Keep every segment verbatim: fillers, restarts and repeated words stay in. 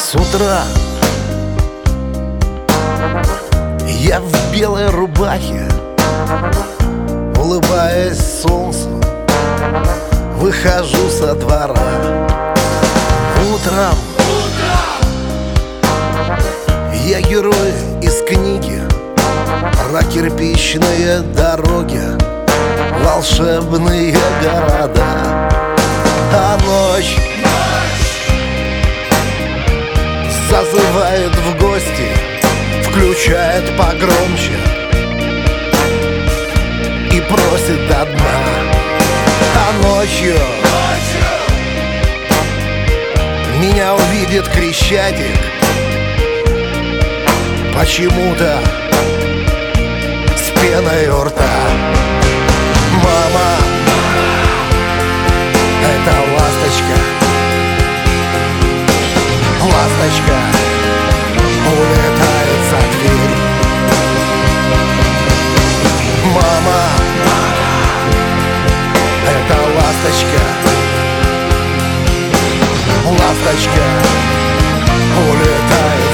С утра я в белой рубахе, улыбаясь солнцу, выхожу со двора. Утром я герой из книги про кирпичные дороги, волшебные города. А ночь зазывает в гости, включает погромче и просит до дна. А ночью меня увидит Крещатик, почему-то с пеной у рта. Мама, это ласточка, ласточка улетает за дверь. Мама, это ласточка, ласточка улетает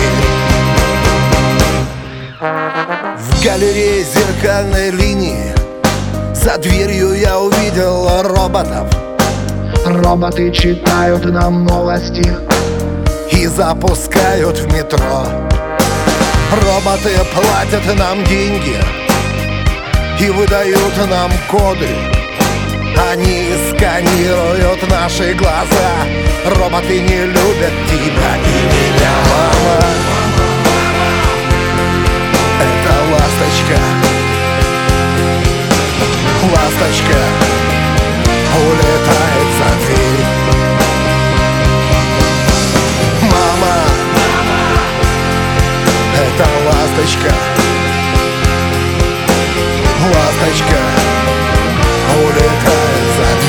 за дверь. В галерее зеркальной линии за дверью я увидел роботов. Роботы читают нам новости и запускают в метро. Роботы платят нам деньги и выдают нам коды. Они сканируют наши глаза. Роботы не любят тебя и меня, мама. Это ласточка, ласточка улетает за дверь. Мама, это ласточка, ласточка улетает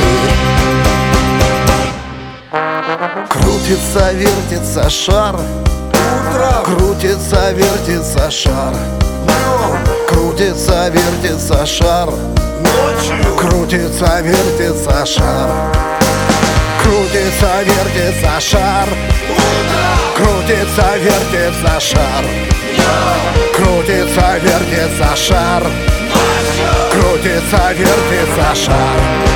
за дверь. Крутится, вертится шар, утром крутится, вертится шар, днем крутится, вертится шар, ночью крутится, вертится шар, крутится, вертится шар, утром крутится, вертится шар, днем крутится, вертится шар, ночью крутится, вертится шар.